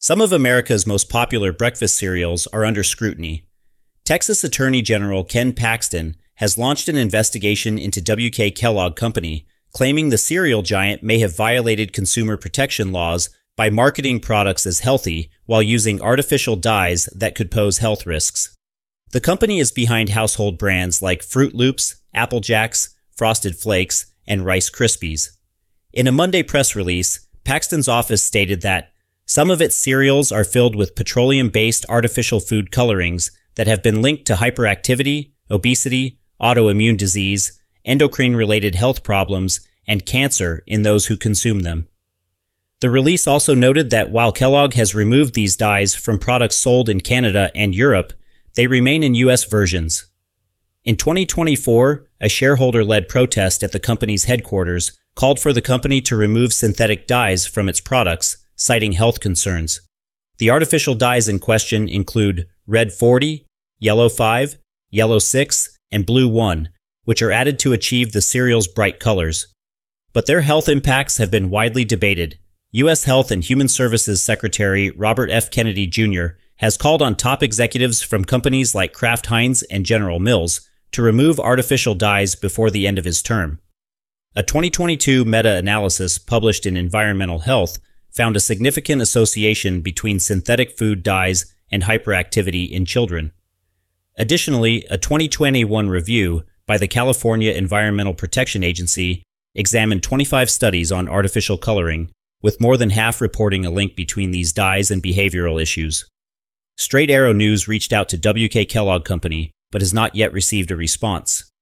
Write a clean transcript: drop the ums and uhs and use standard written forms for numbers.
Some of America's most popular breakfast cereals are under scrutiny. Texas Attorney General Ken Paxton has launched an investigation into WK Kellogg Company, claiming the cereal giant may have violated consumer protection laws by marketing products as healthy while using artificial dyes that could pose health risks. The company is behind household brands like Fruit Loops, Apple Jacks, Frosted Flakes, and Rice Krispies. In a Monday press release, Paxton's office stated that some of its cereals are filled with petroleum-based artificial food colorings that have been linked to hyperactivity, obesity, autoimmune disease, endocrine-related health problems, and cancer in those who consume them. The release also noted that while Kellogg has removed these dyes from products sold in Canada and Europe, they remain in U.S. versions. In 2024, a shareholder-led protest at the company's headquarters called for the company to remove synthetic dyes from its products, citing health concerns. The artificial dyes in question include Red 40, Yellow 5, Yellow 6, and Blue 1, which are added to achieve the cereal's bright colors. But their health impacts have been widely debated. U.S. Health and Human Services Secretary Robert F. Kennedy Jr. has called on top executives from companies like Kraft Heinz and General Mills to remove artificial dyes before the end of his term. A 2022 meta-analysis published in Environmental Health found a significant association between synthetic food dyes and hyperactivity in children. Additionally, a 2021 review by the California Environmental Protection Agency examined 25 studies on artificial coloring, with more than half reporting a link between these dyes and behavioral issues. Straight Arrow News reached out to WK Kellogg Company, but has not yet received a response.